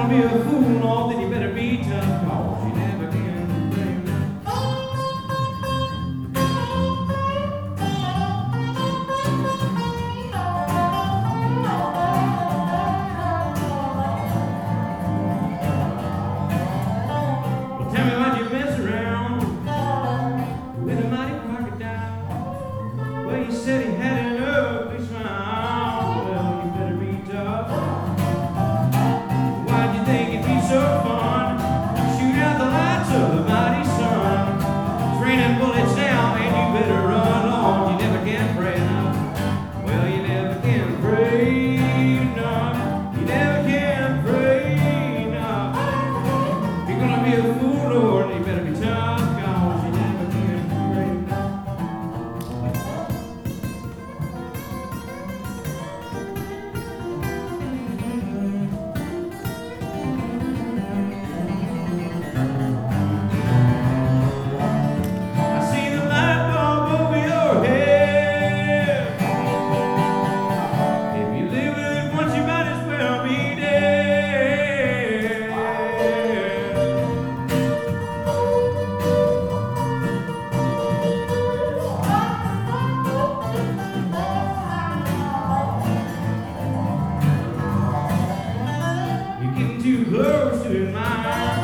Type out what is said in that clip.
gonna be a fool, no, then you better be tough, 'cause you never can blame them. Well, tell me why'd you mess around with a mighty crocodile? Well, you said he had an ugly smile. Well, you better be tough. Why'd you think it'd be so fun? Shoot out the lights of the mighty sun. It's raining bullets now, and you better run on. You never can pray enough. Well, you never can pray enough. You never can pray enough. If you're gonna be a fool, Lord, you better be tough, 'cause you never can pray enough. I see the light bulb over your head. If you live with it once, you might as well be dead. You're getting too close to mine.